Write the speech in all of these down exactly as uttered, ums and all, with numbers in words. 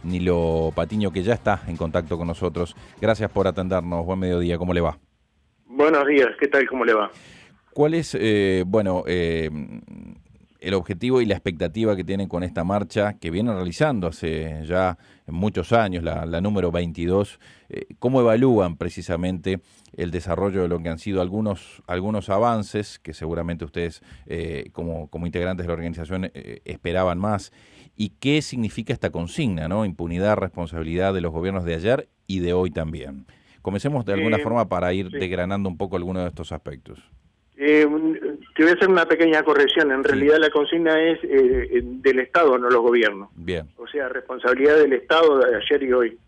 Nilo Patiño, que ya está en contacto con nosotros. Gracias por atendernos. Buen mediodía, ¿cómo le va? Buenos días, ¿qué tal? ¿Cómo le va? ¿Cuál es, eh, bueno, eh, el objetivo y la expectativa que tienen con esta marcha que vienen realizando hace ya muchos años, la, la número veintidós? Eh, ¿Cómo evalúan precisamente el desarrollo de lo que han sido algunos algunos avances que seguramente ustedes eh, como, como integrantes de la organización eh, esperaban más? ¿Y qué significa esta consigna, ¿no? Impunidad, responsabilidad de los gobiernos de ayer y de hoy también. Comencemos de alguna eh, forma para ir sí. desgranando un poco algunos de estos aspectos. Eh, te voy a hacer una pequeña corrección. En sí. realidad la consigna es eh, del Estado, no los gobiernos. Bien. O sea, responsabilidad del Estado de ayer y hoy.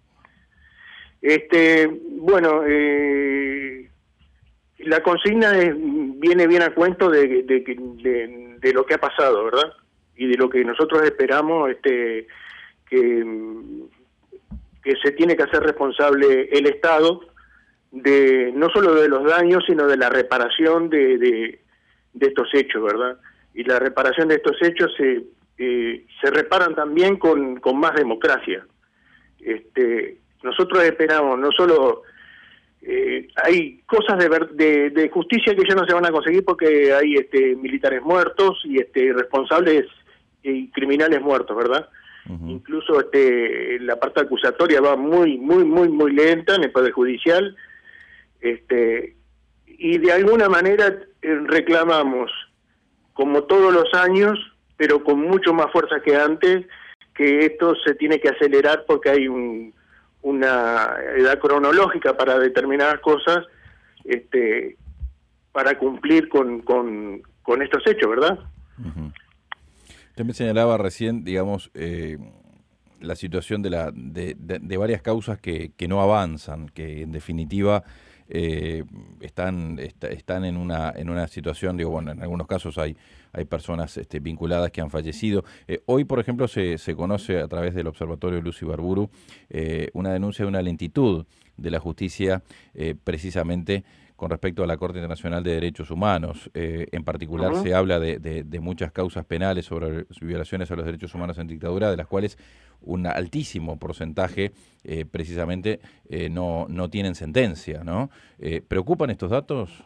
Este, bueno, eh, la consigna es, viene bien a cuento de, de, de, de lo que ha pasado, ¿verdad? Y de lo que nosotros esperamos, este, que, que se tiene que hacer responsable el Estado, de no solo de los daños, sino de la reparación de, de, de estos hechos, ¿verdad? Y la reparación de estos hechos se, eh, se reparan también con, con más democracia. Este, nosotros esperamos, no solo... Eh, hay cosas de, de, de justicia que ya no se van a conseguir porque hay este, militares muertos y este, responsables y criminales muertos, ¿verdad? Uh-huh. Incluso este, la parte acusatoria va muy, muy, muy, muy lenta en el Poder Judicial. Este, y de alguna manera eh, reclamamos, como todos los años, pero con mucho más fuerza que antes, que esto se tiene que acelerar porque hay un, una edad cronológica para determinadas cosas, este, para cumplir con, con, con estos hechos, ¿verdad? Uh-huh. Usted me señalaba recién, digamos, eh, la situación de, la, de, de, de varias causas que, que no avanzan, que en definitiva eh, están est están en una en una situación, digo, bueno, en algunos casos hay hay personas este, vinculadas que han fallecido. Eh, hoy, por ejemplo, se, se conoce a través del Observatorio Luz Ibarburu eh, una denuncia de una lentitud de la justicia eh, precisamente con respecto a la Corte Internacional de Derechos Humanos. Eh, en particular uh-huh. se habla de, de, de muchas causas penales sobre violaciones a los derechos humanos en dictadura, de las cuales un altísimo porcentaje eh, precisamente eh, no, no tienen sentencia, ¿no? Eh, ¿Preocupan estos datos?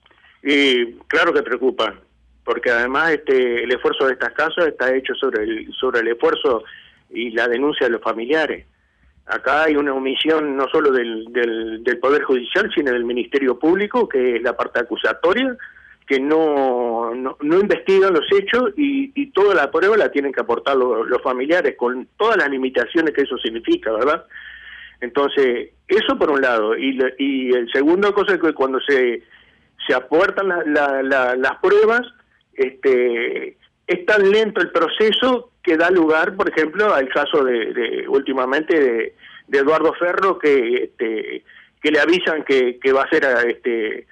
Y claro que preocupan, porque además este, el esfuerzo de estas causas está hecho sobre el, sobre el esfuerzo y la denuncia de los familiares. Acá hay una omisión no solo del, del, del Poder Judicial, sino del Ministerio Público, que es la parte acusatoria, que no, no, no investigan los hechos y, y toda la prueba la tienen que aportar los, los familiares, con todas las limitaciones que eso significa, ¿verdad? Entonces, eso por un lado. Y, y el segundo cosa es que cuando se, se aportan la, la, la, las pruebas, este, es tan lento el proceso que da lugar, por ejemplo, al caso de, de últimamente de, de Eduardo Ferro, que este, que le avisan que, que va a ser este,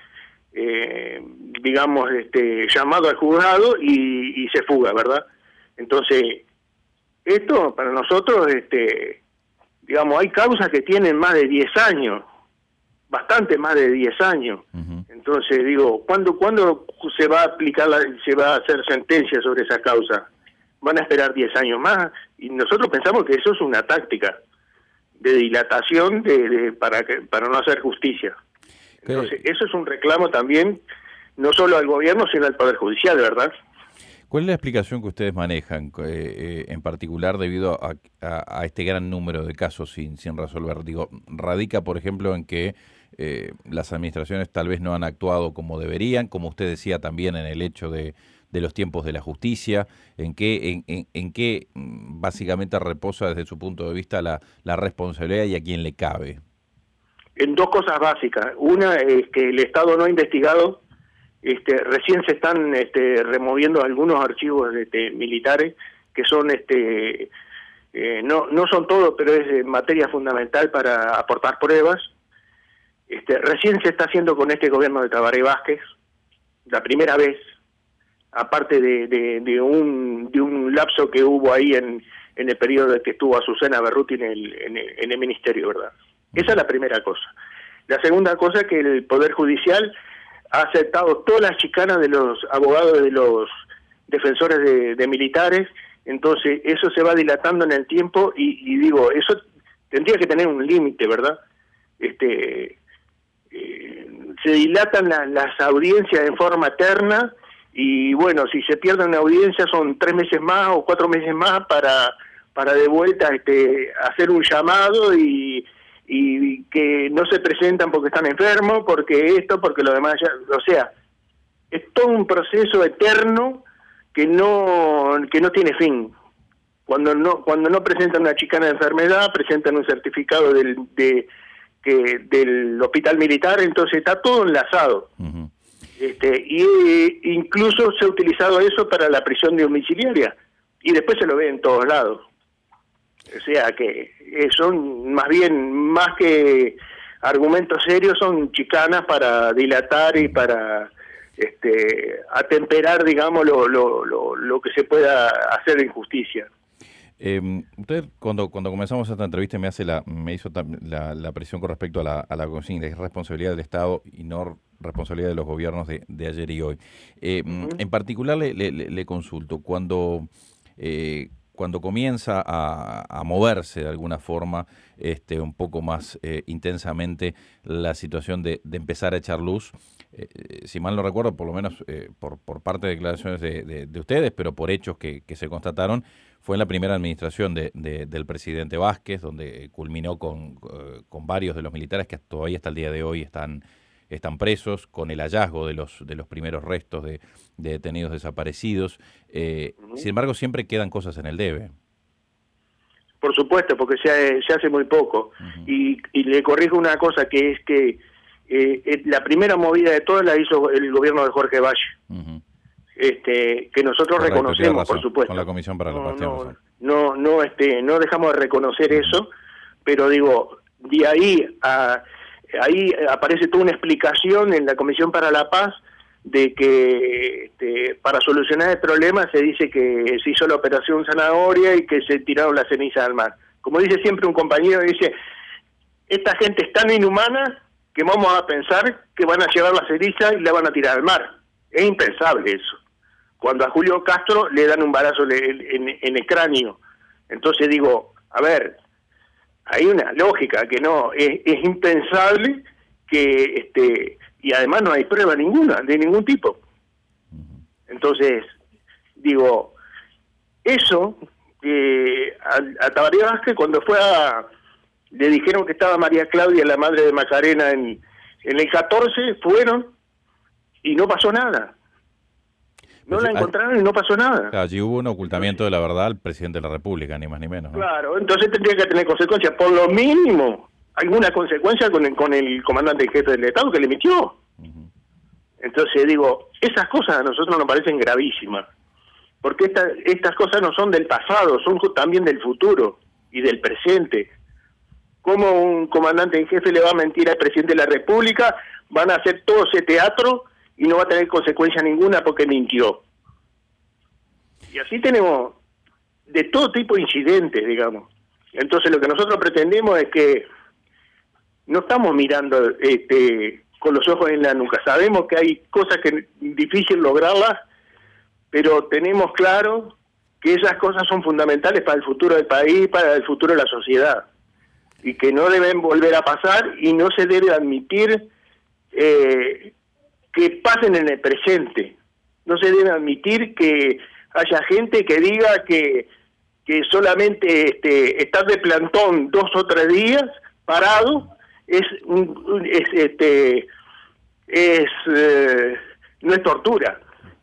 eh, digamos, este, llamado al juzgado y, y se fuga, ¿verdad? Entonces, esto para nosotros, este, digamos, hay causas que tienen más de diez años, bastante más de diez años. Uh-huh. Entonces, digo, ¿cuándo, ¿cuándo se va a aplicar, la, se va a hacer sentencia sobre esa causa? Van a esperar diez años más, y nosotros pensamos que eso es una táctica de dilatación de, de, para, que, para no hacer justicia. Entonces, eso es un reclamo también, no solo al gobierno, sino al Poder Judicial, ¿verdad? ¿Cuál es la explicación que ustedes manejan, eh, eh, en particular debido a, a, a este gran número de casos sin, sin resolver? Digo, radica, por ejemplo, en que eh, las administraciones tal vez no han actuado como deberían, como usted decía también en el hecho de, de los tiempos de la justicia, en qué en, en, en qué básicamente reposa desde su punto de vista la, la responsabilidad y a quién le cabe. En dos cosas básicas. Una es que el Estado no ha investigado. Este, recién se están este, removiendo algunos archivos este, militares que son, este, eh, no, no son todos, pero es materia fundamental para aportar pruebas. Este, recién se está haciendo con este gobierno de Tabaré Vázquez, la primera vez, aparte de, de, de, un, de un lapso que hubo ahí en, en el periodo de que estuvo Azucena Berruti en el, en el, en el ministerio, ¿verdad? Esa es la primera cosa. La segunda cosa es que el Poder Judicial ha aceptado todas las chicanas de los abogados de los defensores de, de militares, Entonces eso se va dilatando en el tiempo y, y digo, eso tendría que tener un límite, ¿verdad? Este, eh, se dilatan la, las audiencias en forma eterna y bueno, si se pierde una audiencia son tres meses más o cuatro meses más para, para de vuelta este, hacer un llamado y, y que no se presentan porque están enfermos, porque esto, porque lo demás, ya, o sea, es todo un proceso eterno que no que no tiene fin. Cuando no cuando no presentan una chicana de enfermedad, presentan un certificado del de que del hospital militar, entonces está todo enlazado. Uh-huh. Este y eh, incluso se ha utilizado eso para la prisión domiciliaria y después se lo ve en todos lados. O sea que eh, son más bien más que argumentos serios, son chicanas para dilatar y para este atemperar, digamos, lo, lo, lo, lo que se pueda hacer de injusticia. Eh, usted cuando cuando comenzamos esta entrevista me hace la me hizo la, la presión con respecto a la, a la consigna de responsabilidad del Estado y no responsabilidad de los gobiernos de, de ayer y hoy. Eh, uh-huh. En particular le, le, le consulto, cuando eh, cuando comienza a, a moverse de alguna forma este un poco más eh, intensamente la situación de, de empezar a echar luz, eh, si mal no recuerdo, por lo menos eh, por, por parte de declaraciones de, de, de ustedes, pero por hechos que, que se constataron, fue en la primera administración de, de, del presidente Vázquez, donde culminó con, con varios de los militares que todavía hasta el día de hoy están, están presos, con el hallazgo de los, de los primeros restos de, de detenidos desaparecidos. Eh, uh-huh. Sin embargo, siempre quedan cosas en el debe. Por supuesto, porque se, se hace muy poco. Uh-huh. Y, y le corrijo una cosa, que es que eh, la primera movida de todas la hizo el gobierno de Jorge Valle. Uh-huh. Este, que nosotros Correcto, reconocemos, razón, por supuesto. Con la Comisión para la Paz. No, no, no, no, este, no dejamos de reconocer uh-huh. eso, pero digo, de ahí a ahí aparece toda una explicación en la Comisión para la Paz de que este, para solucionar el problema se dice que se hizo la operación Zanahoria y que se tiraron las cenizas al mar. Como dice siempre un compañero, dice, esta gente es tan inhumana que vamos a pensar que van a llevar la ceniza y la van a tirar al mar. Es impensable eso. Cuando a Julio Castro le dan un balazo en, en, en el cráneo. Entonces digo, a ver, hay una lógica que no, es, es impensable que, este y además no hay prueba ninguna, de ningún tipo. Entonces, digo, eso, eh, a, a Tabaré Vázquez cuando fue a, le dijeron que estaba María Claudia, la madre de Macarena, en, en el catorce, fueron y no pasó nada. No pues, la encontraron y no pasó nada. Allí hubo un ocultamiento de la verdad al presidente de la República, ni más ni menos, ¿no? Claro, entonces tendría que tener consecuencias, por lo mínimo, alguna consecuencia con el, con el comandante en jefe del Estado que le emitió. Uh-huh. Entonces digo, esas cosas a nosotros nos parecen gravísimas, porque esta, estas cosas no son del pasado, son también del futuro y del presente. ¿Cómo un comandante en jefe le va a mentir al presidente de la República? Van a hacer todo ese teatro y no va a tener consecuencia ninguna porque mintió. Y así tenemos de todo tipo de incidentes, digamos. Entonces lo que nosotros pretendemos es que no estamos mirando este, con los ojos en la nuca. Sabemos que hay cosas que es difícil lograrlas, pero tenemos claro que esas cosas son fundamentales para el futuro del país, para el futuro de la sociedad, y que no deben volver a pasar y no se debe admitir eh, que pasen en el presente. No se debe admitir que haya gente que diga que que solamente este, estar de plantón dos o tres días parado es, un, es este es eh, no es tortura.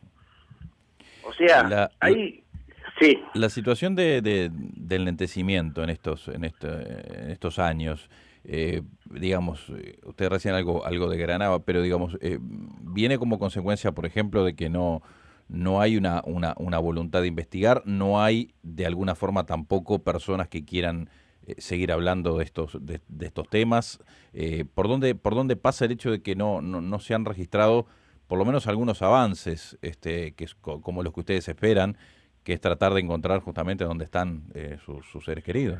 O sea, la, ahí sí. La situación de, de del lentecimiento en estos en, este, en estos años, eh, digamos, usted recién algo algo de Granada, pero digamos eh, viene como consecuencia, por ejemplo, de que no no hay una, una, una voluntad de investigar, no hay de alguna forma tampoco personas que quieran eh, seguir hablando de estos de, de estos temas. Eh, ¿por dónde por dónde pasa el hecho de que no, no, no se han registrado por lo menos algunos avances, este, que es co como los que ustedes esperan, que es tratar de encontrar justamente dónde están eh, sus, sus seres queridos?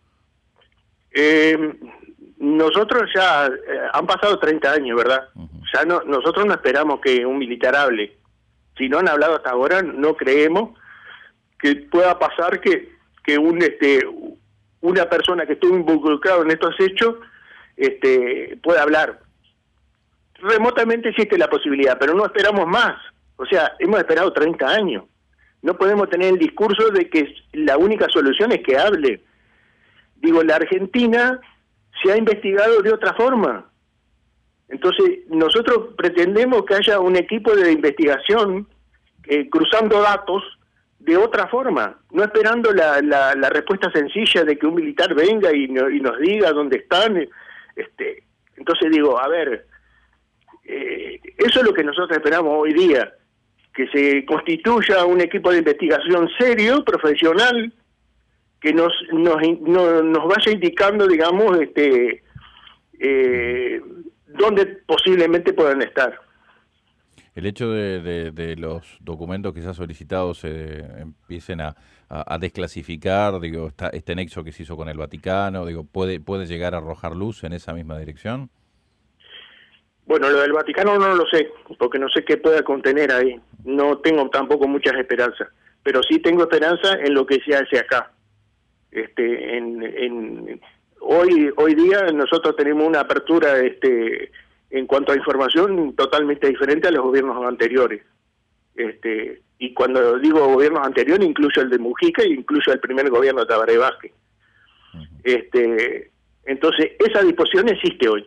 Eh, nosotros ya, eh, han pasado treinta años, ¿verdad? Uh-huh. Ya no, nosotros no esperamos que un militar hable. Si no han hablado hasta ahora, no creemos que pueda pasar que, que un este una persona que estuvo involucrada en estos hechos este pueda hablar. Remotamente existe la posibilidad, pero no esperamos más. O sea, hemos esperado treinta años. No podemos tener el discurso de que la única solución es que hable. Digo, la Argentina se ha investigado de otra forma. Entonces, nosotros pretendemos que haya un equipo de investigación eh, cruzando datos de otra forma, no esperando la, la, la respuesta sencilla de que un militar venga y, no, y nos diga dónde están. Este, entonces digo, a ver, eh, eso es lo que nosotros esperamos hoy día, que se constituya un equipo de investigación serio, profesional, que nos nos, no, nos vaya indicando, digamos, este eh, dónde posiblemente puedan estar. El hecho de, de, de los documentos que se han solicitado se empiecen a, a, a desclasificar, digo, está, este nexo que se hizo con el Vaticano, digo, ¿puede, puede llegar a arrojar luz en esa misma dirección? Bueno, lo del Vaticano no lo sé, porque no sé qué pueda contener ahí. No tengo tampoco muchas esperanzas, pero sí tengo esperanza en lo que se hace acá. Este, en, en hoy hoy día nosotros tenemos una apertura este en cuanto a información totalmente diferente a los gobiernos anteriores. Este, y cuando digo gobiernos anteriores incluyo el de Mujica e incluyo el primer gobierno de Tabaré Vázquez. Este, entonces esa disposición existe hoy.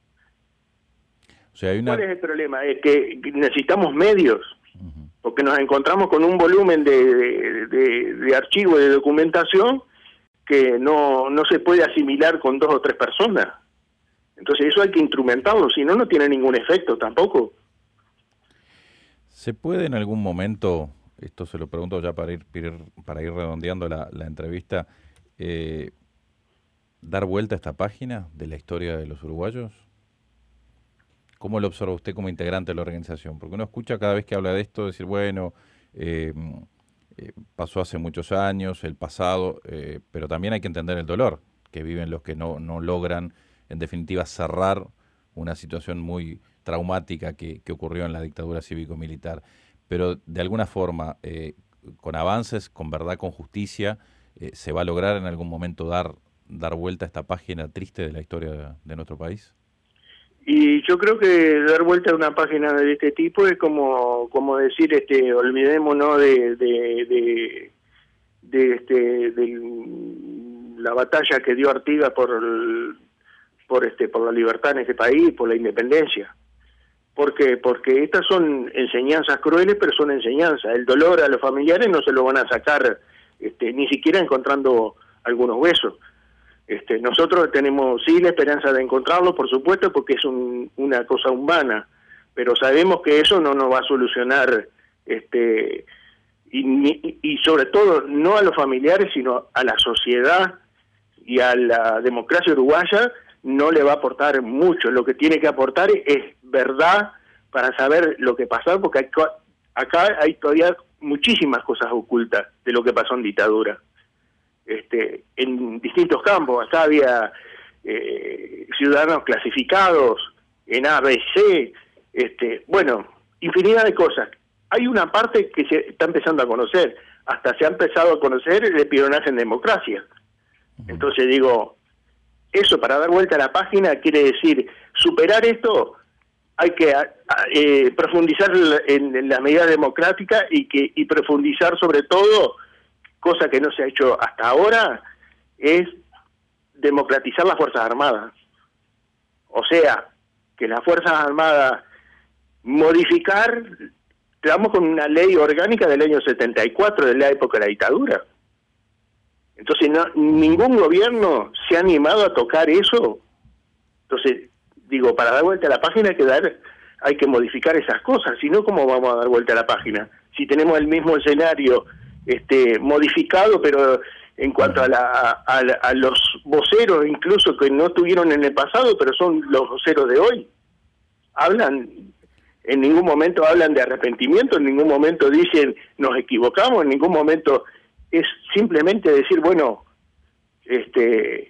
O sea, hay una... ¿Cuál es el problema? Es que necesitamos medios, porque nos encontramos con un volumen de, de, de, de archivo, de documentación, que no, no se puede asimilar con dos o tres personas. Entonces eso hay que instrumentarlo, si no, no tiene ningún efecto tampoco. ¿Se puede en algún momento, esto se lo pregunto ya para ir, para ir redondeando la, la entrevista, eh, dar vuelta a esta página de la historia de los uruguayos? ¿Cómo lo observa usted como integrante de la organización? Porque uno escucha cada vez que habla de esto, decir, bueno, eh, eh, pasó hace muchos años, el pasado, eh, pero también hay que entender el dolor que viven los que no, no logran, en definitiva, cerrar una situación muy traumática que, que ocurrió en la dictadura cívico-militar. Pero de alguna forma, eh, con avances, con verdad, con justicia, eh, ¿se va a lograr en algún momento dar, dar vuelta a esta página triste de la historia de, de nuestro país? Y yo creo que dar vuelta a una página de este tipo es como como decir, este, olvidémonos de de de, de este de la batalla que dio Artigas por el, por este por la libertad en este país, por la independencia. ¿Por qué? Porque estas son enseñanzas crueles, pero son enseñanzas. El dolor a los familiares no se lo van a sacar, este, ni siquiera encontrando algunos huesos. Este, nosotros tenemos sí la esperanza de encontrarlo, por supuesto, porque es un, una cosa humana, pero sabemos que eso no nos va a solucionar, este, y, y sobre todo no a los familiares, sino a la sociedad y a la democracia uruguaya no le va a aportar mucho. Lo que tiene que aportar es verdad para saber lo que pasó, porque hay, acá hay todavía muchísimas cosas ocultas de lo que pasó en dictadura. Este, en distintos campos, acá había eh, ciudadanos clasificados en A, B, C, este, bueno, infinidad de cosas. Hay una parte que se está empezando a conocer, hasta se ha empezado a conocer el espionaje en democracia. Entonces digo, eso para dar vuelta a la página quiere decir, superar esto, hay que a, a, eh, profundizar en, en la medida democrática y, que, y profundizar sobre todo, cosa que no se ha hecho hasta ahora, es democratizar las Fuerzas Armadas. O sea, que las Fuerzas Armadas modificar, estamos con una ley orgánica del año setenta y cuatro, de la época de la dictadura. Entonces, no, ningún gobierno se ha animado a tocar eso. Entonces, digo, para dar vuelta a la página hay que, dar, hay que modificar esas cosas, si no, ¿cómo vamos a dar vuelta a la página? Si tenemos el mismo escenario este modificado, pero en cuanto a, la, a, a los voceros, incluso que no estuvieron en el pasado, pero son los voceros de hoy, hablan, en ningún momento hablan de arrepentimiento, en ningún momento dicen nos equivocamos, en ningún momento es simplemente decir, bueno, este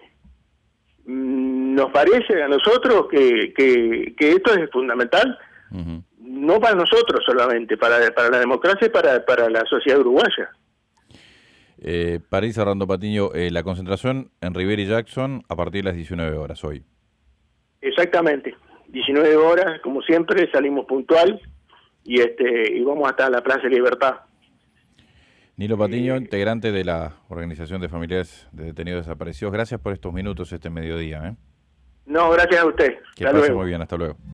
nos parece a nosotros que, que, que esto es fundamental, uh-huh. No para nosotros solamente, para, para la democracia y para, para la sociedad uruguaya. Eh, para ir cerrando, Patiño, eh, la concentración en Rivera y Jackson a partir de las diecinueve horas hoy. Exactamente, diecinueve horas, como siempre, salimos puntual y este y vamos hasta la Plaza de Libertad. Nilo Patiño, Eh, integrante de la Organización de Familiares de Detenidos Desaparecidos, gracias por estos minutos este mediodía. ¿eh? no, gracias a usted. Que Hasta pase luego. muy bien, hasta luego.